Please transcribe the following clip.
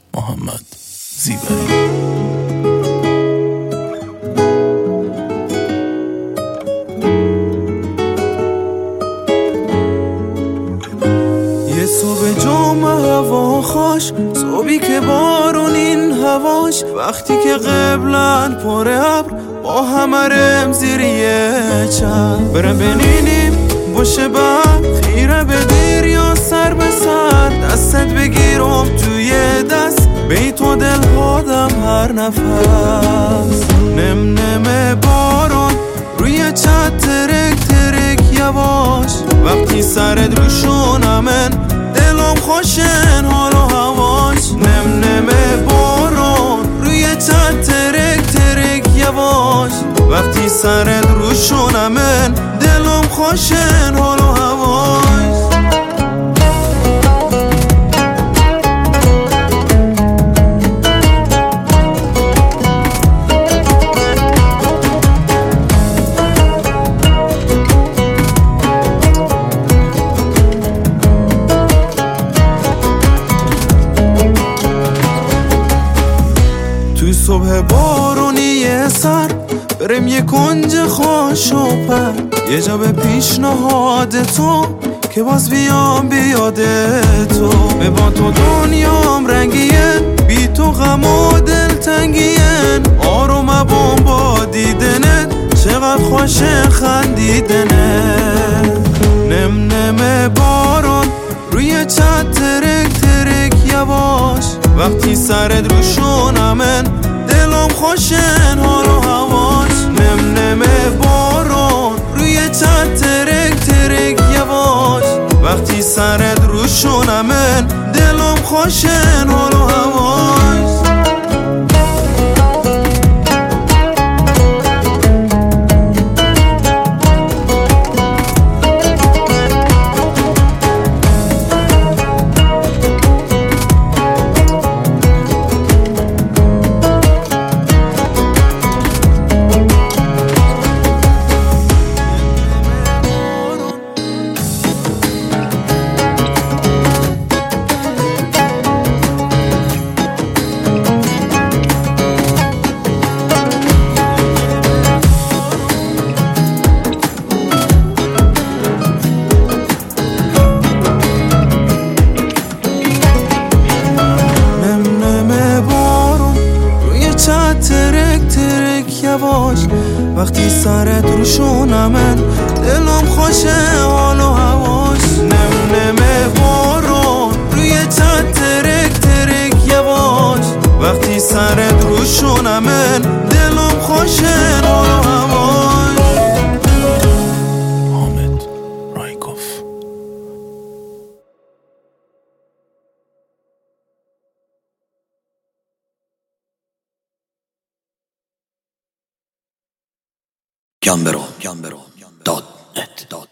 محمد زیبری. یه صبح جمعه هوا خوش، صبحی که بارون این هواش، وقتی که قبلن پر ابر با همه رم زیر یه چند برم بنینیم باشه بعد خیره به دیر یا سر به سر دستت بگیرم توی دست بیت و دل هادم هر نفس نم نم بارون روی چت ترک ترک یواش وقتی سرت رو شونمن دلم خوشن حال و هواش نم نم بارون روی چت ترک ترک یواش وقتی سرت رو شونمن دلم خوشن حال و هواش تو صبح بارونی یه سر بریم یه کنج خوش و پر یه جا به پیشنهاد تو که باز بیام بیاده تو به با تو دنیام رنگیه بی تو غم و دلتنگیه آروم بام با دیدنت چقدر خوش خندیدنه نم نم بارون روی چت ترک ترک یواش وقتی سرت رو شونمن دلم خوشن حال و هواش نم نم بارون روی چت ترک ترک یواش وقتی سرت رو شونمن دلم خوشن حال و هواش ترک ترک یواش وقتی سرت رو شونمن دلم خوشه حال و هواش نم نم بارون روی چت ترک ترک یواش وقتی سرت رو شونمن دلم خوشه حال و هواش حامد رایکوف. Gambero.net